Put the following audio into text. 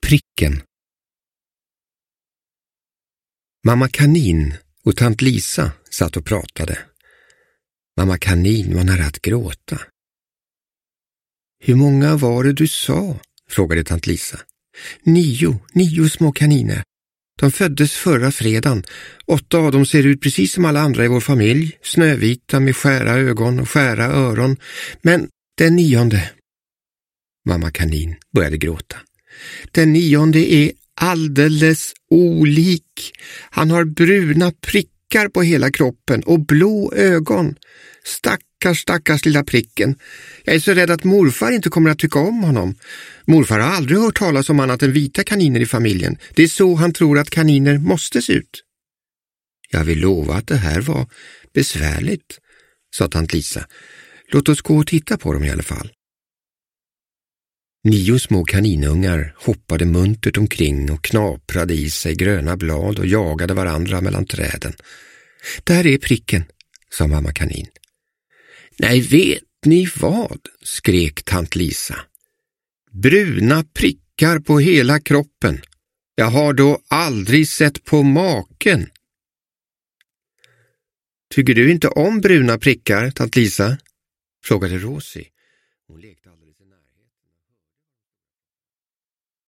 Pricken. Mamma Kanin och tant Lisa satt och pratade. Mamma Kanin var nära att gråta. Hur många var det du sa? Frågade tant Lisa. 9 små kaniner. De föddes förra fredagen. 8 av dem ser ut precis som alla andra i vår familj. Snövita med skära ögon och skära öron. Men den 9:e... Mamma Kanin började gråta. Den 9:e är alldeles olik. Han har bruna prickar på hela kroppen och blå ögon. Stackars lilla pricken. Jag är så rädd att morfar inte kommer att tycka om honom. Morfar har aldrig hört talas om annat än vita kaniner i familjen. Det är så han tror att kaniner måste se ut. Jag vill lova att det här var besvärligt, sa tant Lisa. Låt oss gå och titta på dem i alla fall. 9 små kaninungar hoppade muntert omkring och knaprade i sig gröna blad och jagade varandra mellan träden. Där är pricken, sa mamma Kanin. Nej, vet ni vad? Skrek tant Lisa. Bruna prickar på hela kroppen. Jag har då aldrig sett på maken. Tycker du inte om bruna prickar, tant Lisa? Frågade Rosie. Hon lekte